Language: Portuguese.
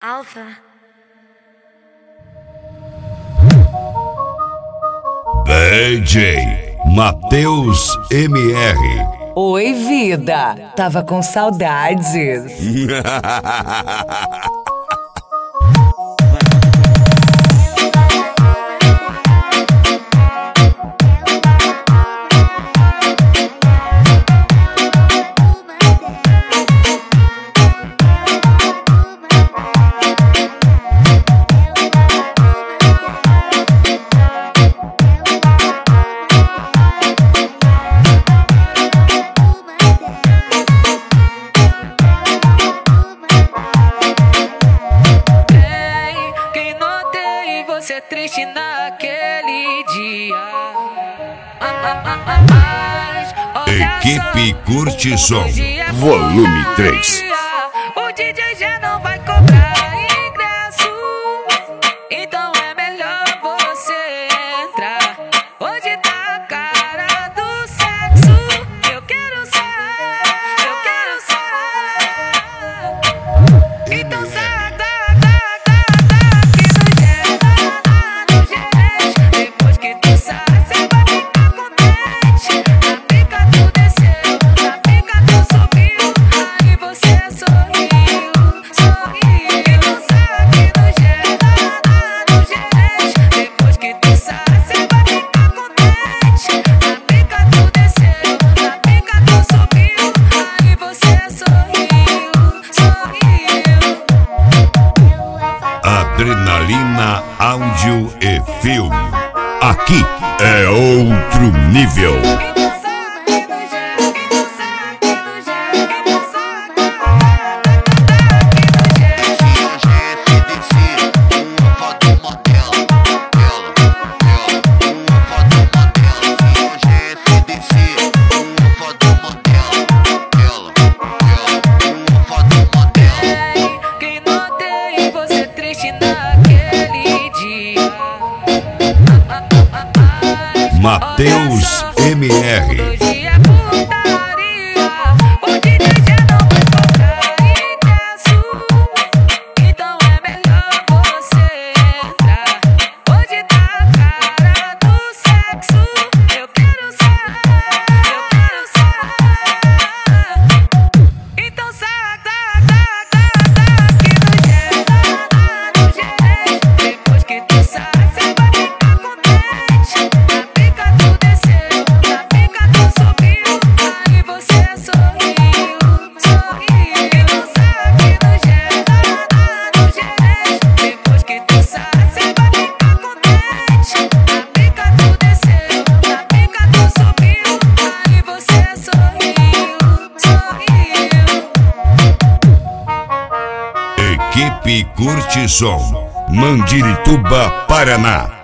Alfa. DJ Matheus MR. Oi, vida! Tava com saudades. Você triste naquele dia. Equipe Curte Som, volume 3. O DJ já não vai cobrar ingresso, então é melhor você entrar. Hoje tá a cara do sexo. Eu quero sair, eu quero sair. Então sai. Adrenalina, áudio e filme. Aqui é outro nível. Matheus MR. Equipe Curte Som, Mandirituba, Paraná.